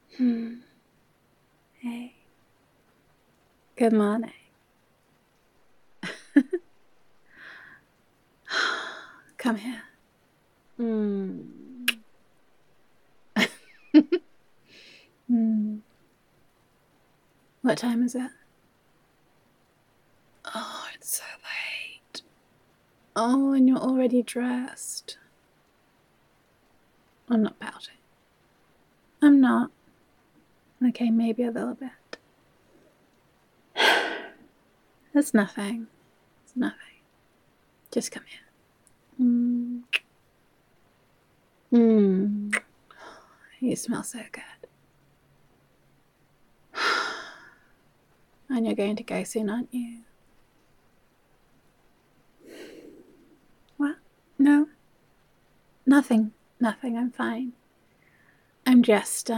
Hey. Good morning. Come here. What time is it? Oh, it's so late. Oh, and you're already dressed. I'm not pouting. I'm not. Okay, maybe a little bit. It's nothing. It's nothing. Just come here. You smell so good. And you're going to go soon, aren't you? What? No. Nothing. Nothing. I'm fine. I'm just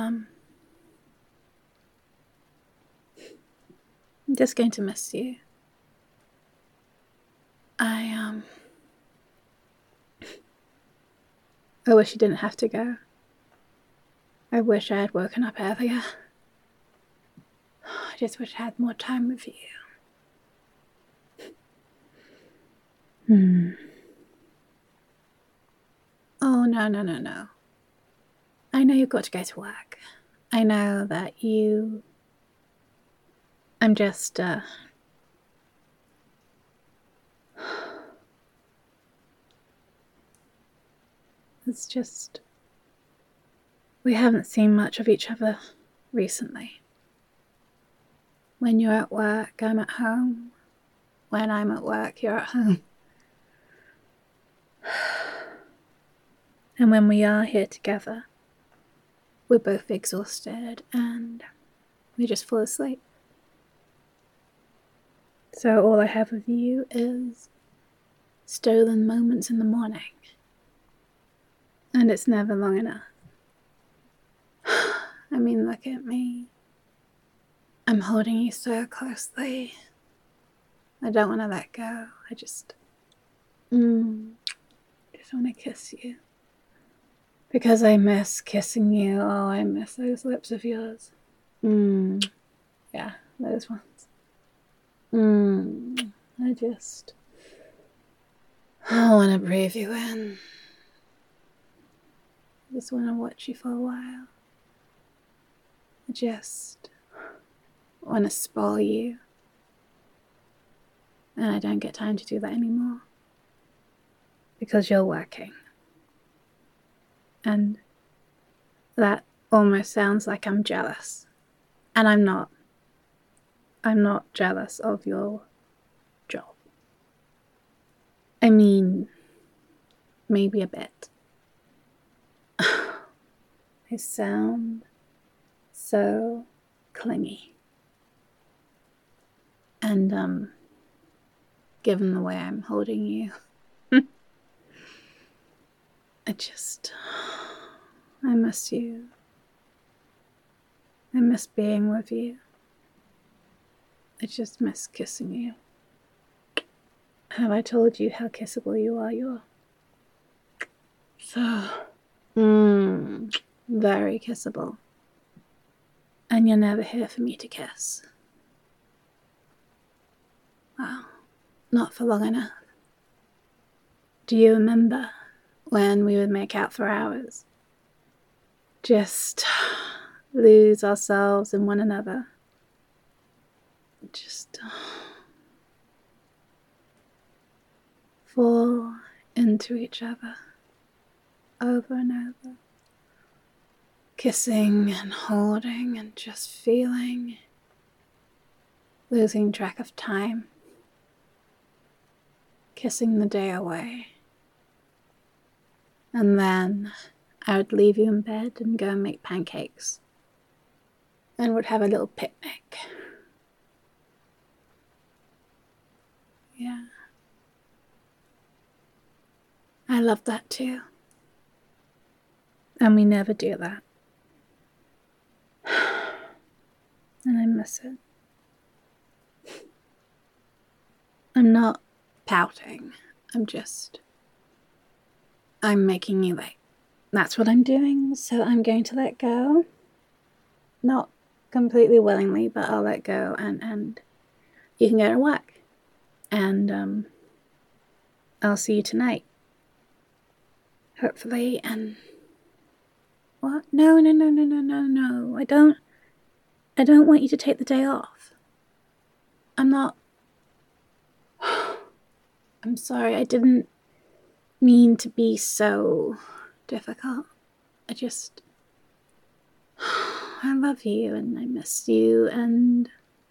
going to miss you. I wish you didn't have to go. I wish I had woken up earlier. I just wish I had more time with you. Oh, no. I know you've got to go to work. I know that I'm just, it's just, we haven't seen much of each other recently. When you're at work, I'm at home. When I'm at work, you're at home. And when we are here together, we're both exhausted and we just fall asleep. So all I have of you is stolen moments in the morning. And it's never long enough. I mean, look at me. I'm holding you so closely. I don't want to let go. I just want to kiss you. Because I miss kissing you. Oh, I miss those lips of yours. Yeah, those ones. I want to breathe you in. I just want to watch you for a while. I just want to spoil you. And I don't get time to do that anymore. Because you're working. And that almost sounds like I'm jealous. And I'm not. I'm not jealous of your job. I mean, maybe a bit. I sound so clingy. And given the way I'm holding you, I miss you. I miss being with you. I just miss kissing you. Have I told you how kissable you are? You're so very kissable. And you're never here for me to kiss. Well, not for long enough. Do you remember when we would make out for hours? Just lose ourselves in one another. Just fall into each other over and over. Kissing and holding and just feeling, losing track of time, kissing the day away. And then I would leave you in bed and go and make pancakes and would have a little picnic. Yeah. I love that too. And we never do that. And I miss it. I'm not pouting. I'm making you late. That's what I'm doing, so I'm going to let go. Not completely willingly, but I'll let go, and you can go to work. And I'll see you tonight. Hopefully, and what? No. I don't want you to take the day off. I'm not. I'm sorry, I didn't mean to be so difficult. I love you and I miss you and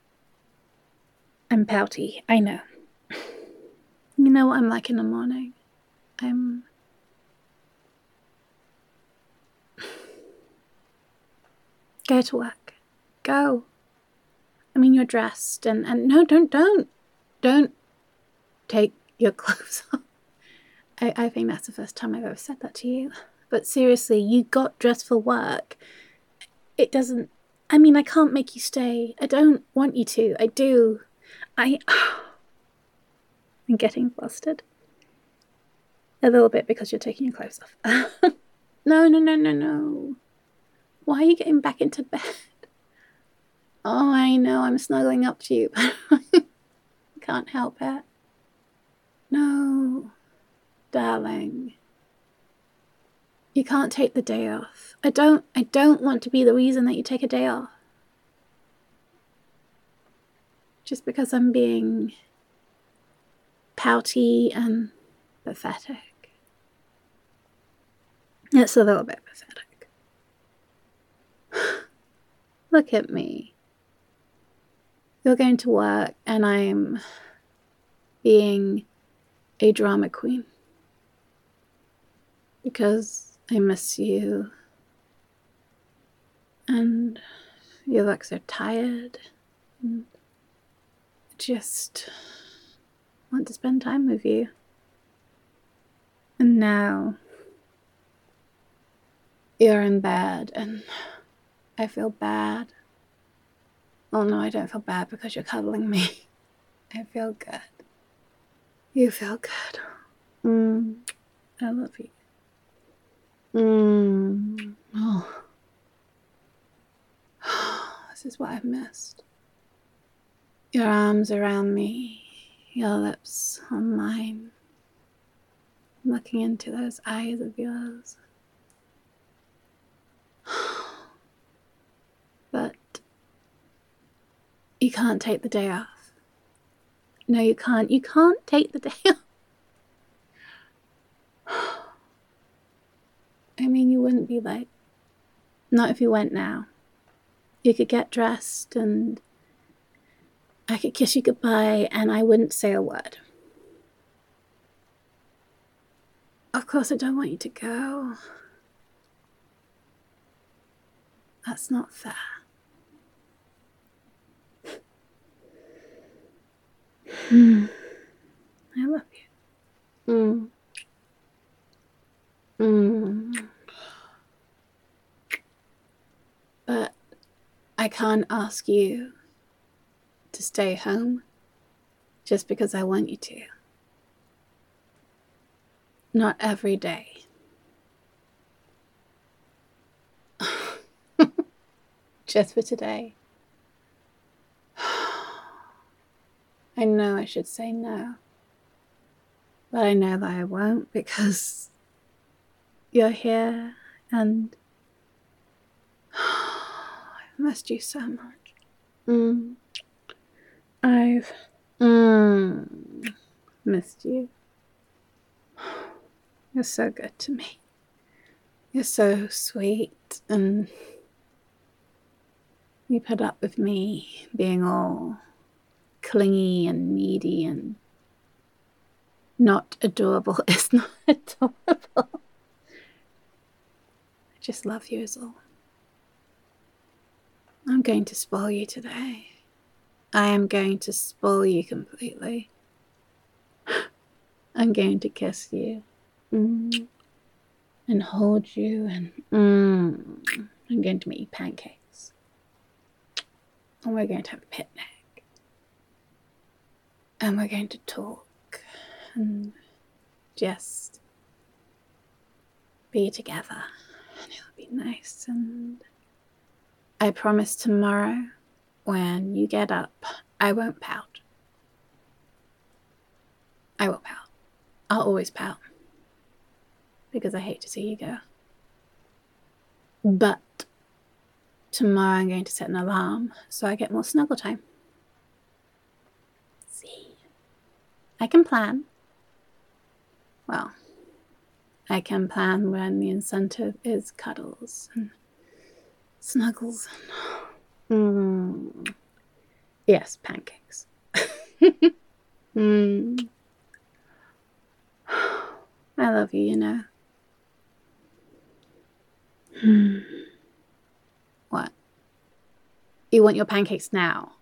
I'm pouty. I know. You know what I'm like in the morning? Go to work. Go. I mean, you're dressed and no, don't take your clothes off. I think that's the first time I've ever said that to you. But seriously, you got dressed for work. It doesn't, I mean, I can't make you stay. I don't want you to. I do. I'm getting flustered. A little bit because you're taking your clothes off. No. Why are you getting back into bed? Oh, I know, I'm snuggling up to you, but can't help it. No, darling. You can't take the day off. I don't want to be the reason that you take a day off. Just because I'm being pouty and pathetic. It's a little bit pathetic. Look at me. You're going to work and I'm being a drama queen. Because I miss you. And you look so tired. And I just want to spend time with you. And now you're in bed and I feel bad. Oh no, I don't feel bad because you're cuddling me. I feel good. You feel good. I love you. Oh. This is what I've missed. Your arms around me, your lips on mine, looking into those eyes of yours. But you can't take the day off. No, you can't. You can't take the day off. I mean, you wouldn't be late. Not if you went now. You could get dressed and I could kiss you goodbye and I wouldn't say a word. Of course, I don't want you to go. That's not fair. I love you. But I can't ask you to stay home just because I want you to. Not every day. Just for today. I know I should say no. But I know that I won't because you're here and I've missed you so much. I've missed you. You're so good to me. You're so sweet and you put up with me being all clingy and needy and not adorable. It's not adorable. I just love you is all. I'm going to spoil you today. I am going to spoil you completely. I'm going to kiss you and hold you and I'm going to make you pancakes. And we're going to have a picnic. And we're going to talk and just be together. And it'll be nice and I promise tomorrow, when you get up, I won't pout. I will pout. I'll always pout. Because I hate to see you go. But tomorrow I'm going to set an alarm so I get more snuggle time. See, I can plan. Well, I can plan when the incentive is cuddles and snuggles and yes, pancakes. I love you, you know. What? You want your pancakes now?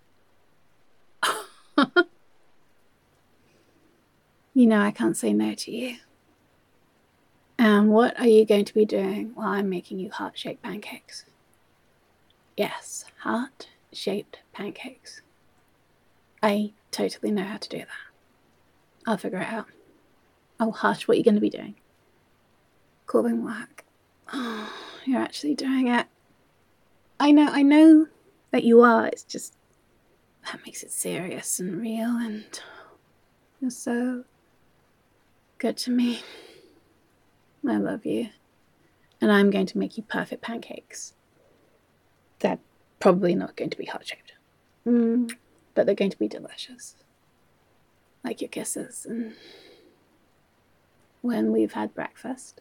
You know I can't say no to you. And what are you going to be doing while I'm making you heart-shaped pancakes? Yes, heart-shaped pancakes. I totally know how to do that. I'll figure it out. Oh, hush, what are you going to be doing? Corbin work. Oh, you're actually doing it. I know that you are. It's just, that makes it serious and real, and you're so good to me. I love you. And I'm going to make you perfect pancakes. They're probably not going to be heart-shaped. But they're going to be delicious. Like your kisses. And when we've had breakfast,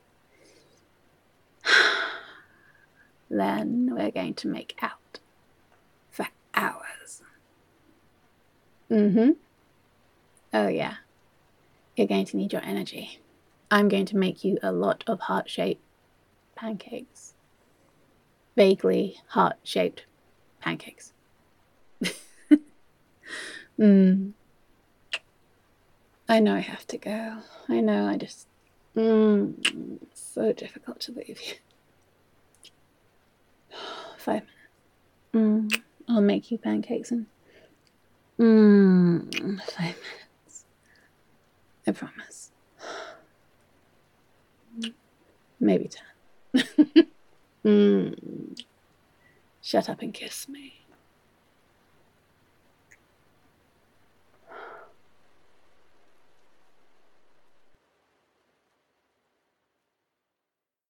then we're going to make out for hours. Oh yeah. You're going to need your energy. I'm going to make you a lot of heart-shaped pancakes. Vaguely heart-shaped pancakes. I know I have to go. I know, I just... it's so difficult to leave you. 5 minutes. I'll make you pancakes in 5 minutes. I promise. Maybe 10. Shut up and kiss me.